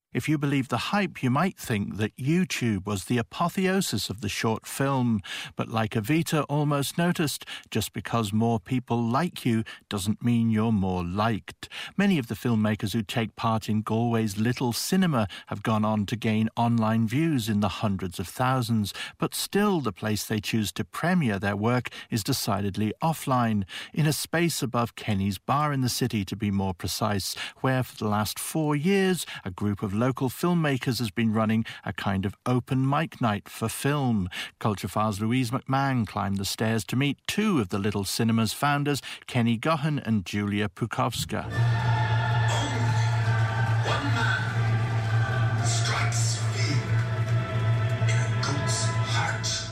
If you believe the hype, you might think that YouTube was the apotheosis of the short film. But like Evita almost noticed, just because more people like you doesn't mean you're more liked. Many of the filmmakers who take part in Galway's Little Cinema have gone on to gain online views in the hundreds of thousands. But still, the place they choose to premiere their work is decidedly offline, in a space above Kenny's Bar in the city, to be more precise, where for the last 4 years, a group of local filmmakers has been running a kind of open mic night for film. Culture Files' Louise McMahon climbed the stairs to meet two of the Little Cinema's founders, Kenny Gohan and Julia Pukowska. One man strikes fear in a goat's heart.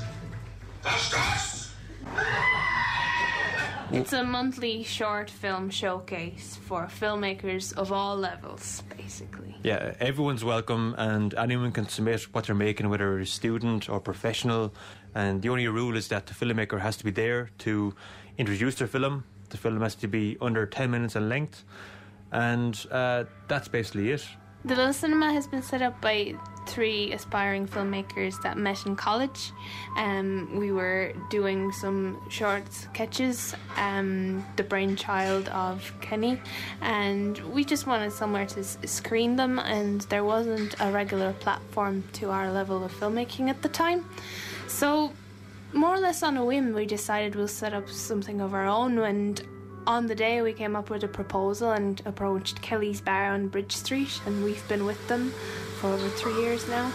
It's a monthly short film showcase for filmmakers of all levels, basically. Yeah, everyone's welcome and anyone can submit what they're making, whether they're a student or professional. And the only rule is that the filmmaker has to be there to introduce their film. The film has to be under 10 minutes in length. And that's basically it. The Little Cinema has been set up by 3 aspiring filmmakers that met in college. We were doing some short sketches, the brainchild of Kenny, and we just wanted somewhere to screen them, and there wasn't a regular platform to our level of filmmaking at the time. So, more or less on a whim, we decided we'll set up something of our own, and on the day we came up with a proposal and approached Kelly's Bar on Bridge Street, and we've been with them for over 3 years now.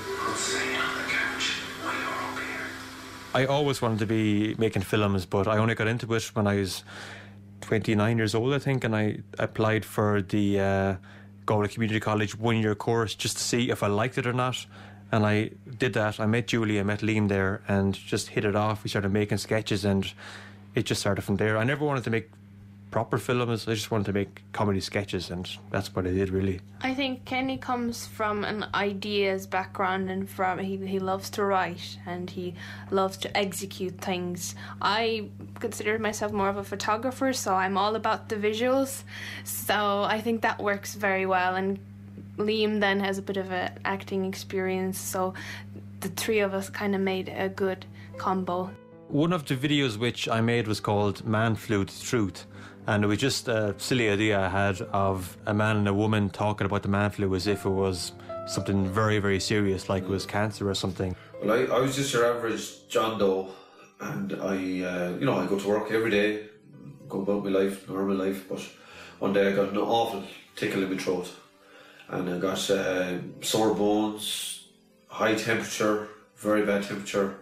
I always wanted to be making films, but I only got into it when I was 29 years old, I think, and I applied for the Galway Community College 1-year course just to see if I liked it or not. And I did that. I met Julie, I met Liam there, and just hit it off. We started making sketches, and it just started from there. I never wanted to make proper films. I just wanted to make comedy sketches, and that's what I did, really. I think Kenny comes from an ideas background, and from he loves to write and he loves to execute things. I consider myself more of a photographer, so I'm all about the visuals, so I think that works very well. And Liam then has a bit of an acting experience, so the 3 of us kind of made a good combo. One of the videos which I made was called Man Flu the Truth, and it was just a silly idea I had of a man and a woman talking about the man flu as if it was something very, very serious, like it was cancer or something. Well, I was just your average John Doe, and I go to work every day, go about my life, normal life, but one day I got an awful tickle in my throat, and I got sore bones, high temperature, very bad temperature.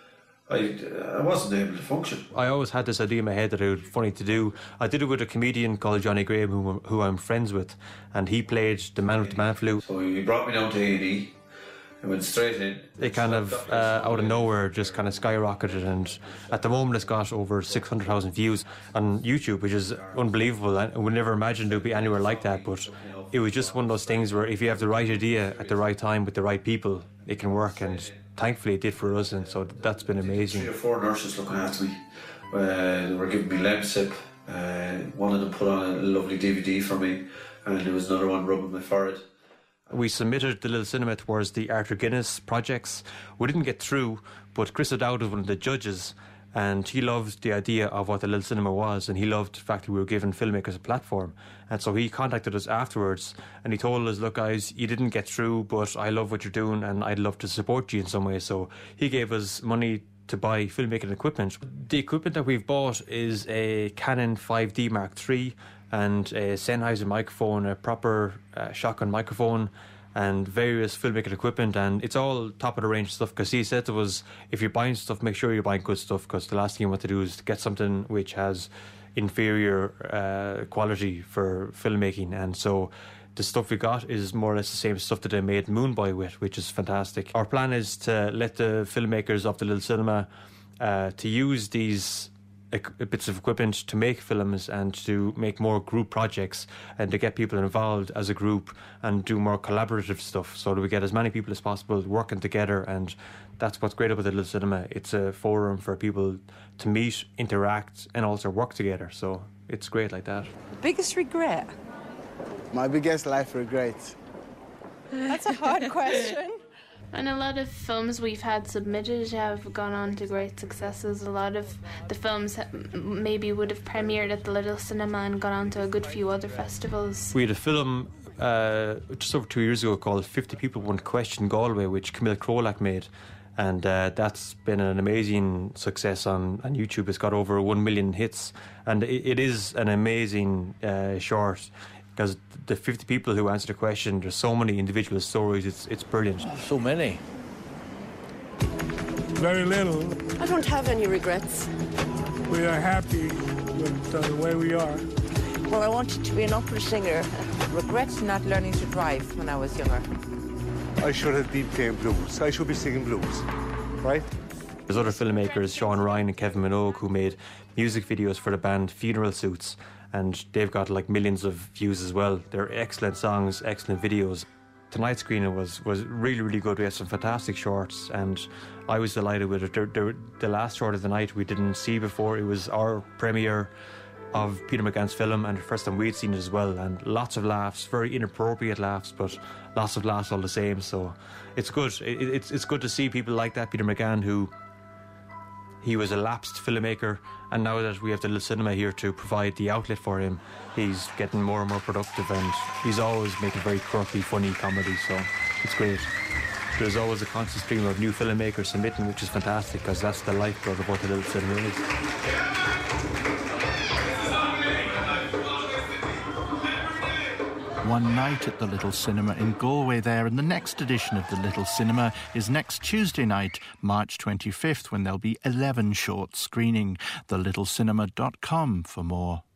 I wasn't able to function. I always had this idea in my head that it was funny to do. I did it with a comedian called Johnny Graham, who I'm friends with, and he played the man with the man flu. So he brought me down to A&E. I went straight in. It kind of, out of nowhere, just kind of skyrocketed, and at the moment it's got over 600,000 views on YouTube, which is unbelievable. I would never imagine it would be anywhere like that, but it was just one of those things where if you have the right idea at the right time with the right people, it can work, and thankfully it did for us, and so that's been amazing. 3 or 4 nurses looking after me. They were giving me Lemsip. One of them put on a lovely DVD for me, and there was another one rubbing my forehead. We submitted the Little Cinema towards the Arthur Guinness projects. We didn't get through, but Chris O'Dowd was one of the judges, and he loved the idea of what the Little Cinema was, and he loved the fact that we were giving filmmakers a platform. And so he contacted us afterwards, and he told us, look guys, you didn't get through, but I love what you're doing and I'd love to support you in some way. So he gave us money to buy filmmaking equipment. The equipment that we've bought is a Canon 5D Mark III and a Sennheiser microphone, a proper shotgun microphone, and various filmmaking equipment, and it's all top of the range stuff, because he said to us, if you're buying stuff, make sure you're buying good stuff, because the last thing you want to do is to get something which has inferior quality for filmmaking. And so the stuff we got is more or less the same stuff that they made Moonboy with, which is fantastic. Our plan is to let the filmmakers of the Little Cinema to use these bits of equipment to make films and to make more group projects and to get people involved as a group and do more collaborative stuff, so that we get as many people as possible working together. And that's what's great about the Little Cinema. It's a forum for people to meet, interact and also work together, so it's great like that. Biggest regret? My biggest life regret That's a hard question. And a lot of films we've had submitted have gone on to great successes. A lot of the films maybe would have premiered at the Little Cinema and gone on to a good few other festivals. We had a film just over 2 years ago called 50 People Won't Question Galway, which Camille Krolak made. And that's been an amazing success on YouTube. It's got over 1 million hits. And it is an amazing short, because the 50 people who answered the question, there's so many individual stories, it's brilliant. So many. Very little. I don't have any regrets. We are happy with the way we are. Well, I wanted to be an opera singer. Regrets not learning to drive when I was younger. I should have been playing blues. I should be singing blues, right? There's other filmmakers, Sean Ryan and Kevin Minogue, who made music videos for the band Funeral Suits, and they've got like millions of views as well. They're excellent songs, excellent videos. Tonight's screening was really, really good. We had some fantastic shorts, and I was delighted with it. The last short of the night we didn't see before. It was our premiere of Peter McGann's film, and the first time we'd seen it as well, and lots of laughs, very inappropriate laughs, but lots of laughs all the same. So it's good. It's good to see people like that. Peter McGann, who he was a lapsed filmmaker, and now that we have the Little Cinema here to provide the outlet for him, he's getting more and more productive, and he's always making very quirky, funny comedy, so it's great. There's always a constant stream of new filmmakers submitting, which is fantastic, because that's the lifeblood of what the Little Cinema is. One night at the Little Cinema in Galway there, and the next edition of the Little Cinema is next Tuesday night, March 25th, when there'll be 11 shorts screening. TheLittleCinema.com for more.